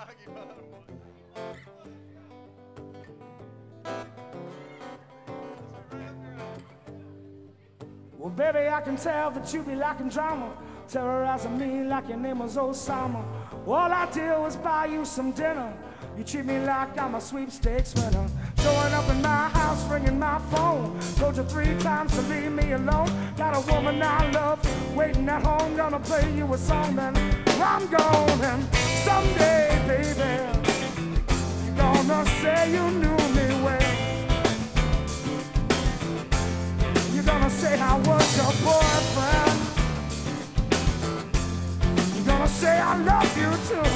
Well, baby, I can tell that you be lacking drama, terrorizing me like your name was Osama. All I did was buy you some dinner. You treat me like I'm a sweepstakes winner. Showing up in my house, ringing my phone. Told you 3 times to leave me alone. Got a woman I love waiting at home. Gonna play you a song, then I'm gone. And someday, baby, you're gonna say you knew me well. You're gonna say I was your boyfriend. You're gonna say I love you too.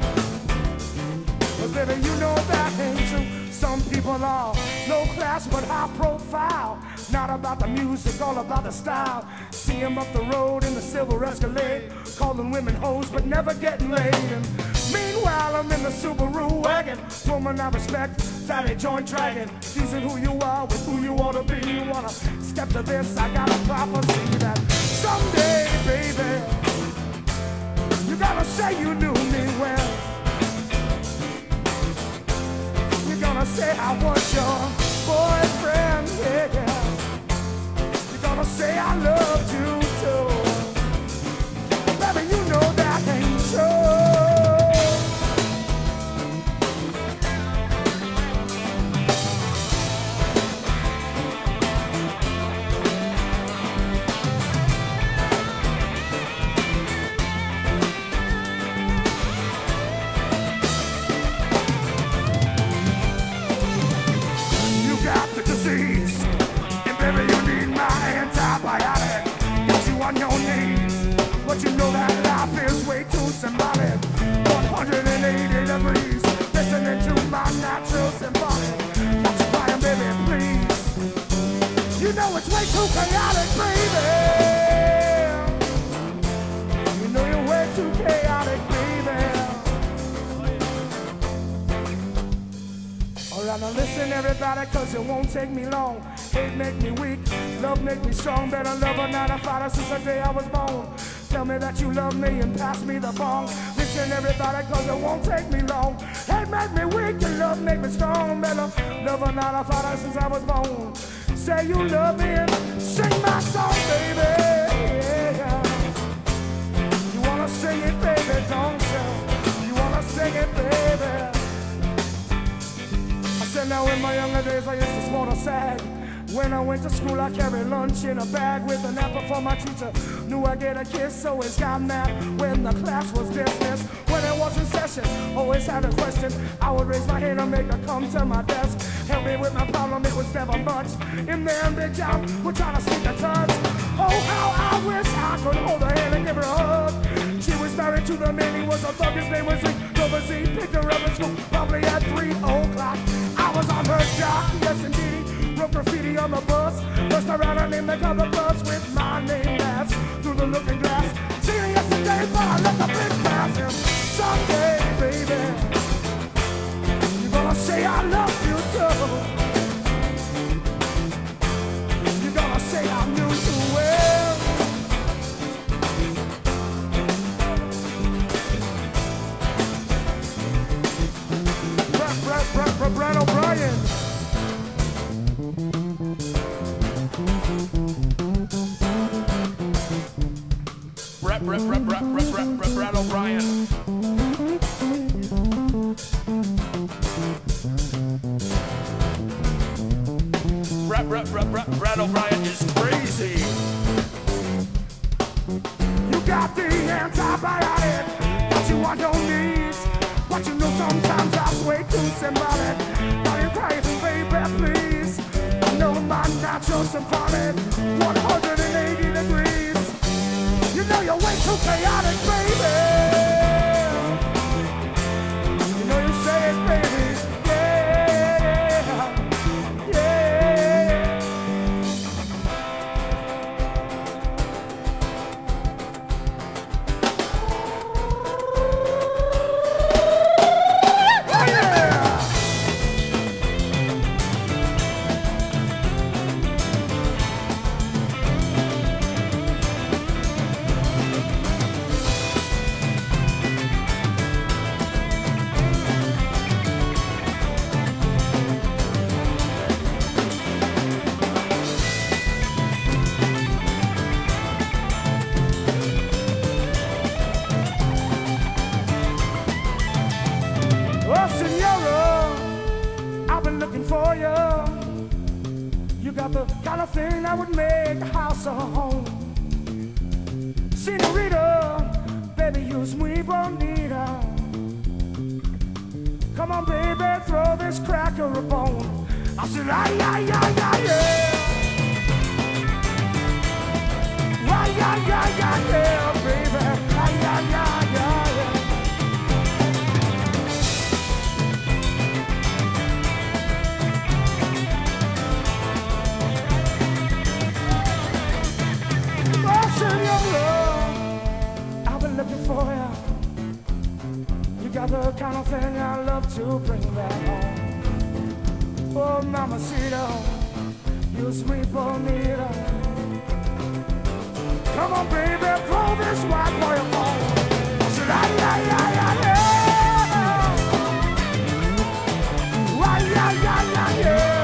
But baby, you know that ain't true. Some people are low class but high profile. Not about the music, all about the style. See 'em up the road in the silver Escalade, calling women hoes but never getting laid. And meanwhile, I'm in the Subaru wagon. Woman I respect, fatty joint dragon. Using who you are with who you ought to be. You wanna step to this, I got a prophecy that someday, baby, you gotta say you knew me well. Gonna say I was your boyfriend, yeah. You're gonna say I loved you too. Baby, you know that ain't true. On your knees, but you know that life is way too symbolic. 180 degrees, listening to my natural symbolic. Got you crying, baby, please. You know it's way too chaotic, baby. You know you're way too chaotic, baby. Alright, now listen everybody, cause it won't take me long. Hate make me weak, love make me strong. Better love a 9 to 5 since the day I was born. Tell me that you love me and pass me the bong. Listen everybody, cause it won't take me long. Hate make me weak and love make me strong. Better love a 9 to 5 since I was born. Say you love me and sing my song, baby. Yeah. You wanna sing it, baby, don't you? You wanna sing it, baby. I said now in my younger days I used to smoke a sag. When I went to school, I carried lunch in a bag with an apple for my teacher. Knew I'd get a kiss, always got mad when the class was dismissed. When it was in session, always had a question. I would raise my hand and make her come to my desk. Help me with my problem, it was never much. In there, big job, we're trying to sneak a touch. Oh, how I wish I could hold her hand and give her a hug. She was married to the man, he was a thug, his name was Lee. Dover Z, picked her up at school, probably at 3 o'clock. I was on her job, yes indeed. Wrote graffiti on the bus. First around I named the cover bus with my name last through the looking glass. Seen her yesterday, but I left the big pass. And someday, baby, you're gonna say I love you too. You're gonna say I knew you well. Brad O'Brien. Brad O'Brien. Brad O'Brien is crazy. You got the antibiotic, got you on your knees. But you know sometimes that's way too symbolic. Now you crying, baby, please. I know my natural symphonic, 180 degrees. You know you're way too chaotic, baby. You know you say it, baby. Yeah, yeah. Oh, yeah. Senora, I've been looking for you. You got the kind of thing that would make a house a home. Senorita, baby, you's muy bonita. Come on, baby, throw this cracker a bone. I said, ay, ay, ay, ay, yeah. Ay, ay, ay, ay, yeah, baby. Ay, ay, ay, ay, yeah. Oh, senora, I've been looking for you. You got the kind of thing I love to bring back home. Oh, mamacita, you sweet bonita. Come on, baby, throw this white boy a bone. I said, ay, ay, ay, ay, yeah. Ay, ay, ay, ay, yeah.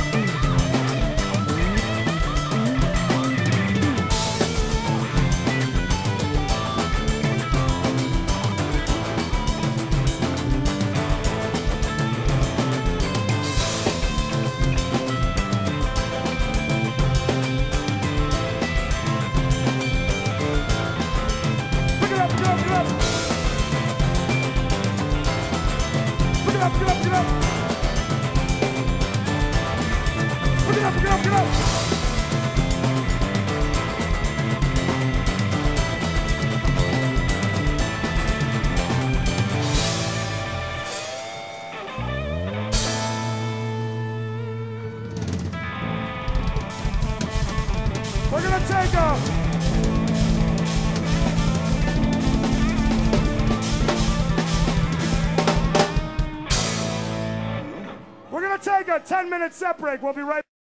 Get up, get up, get up. Get up, get up, get up. We're gonna take a We're gonna take a 10-minute set break. We'll be right back.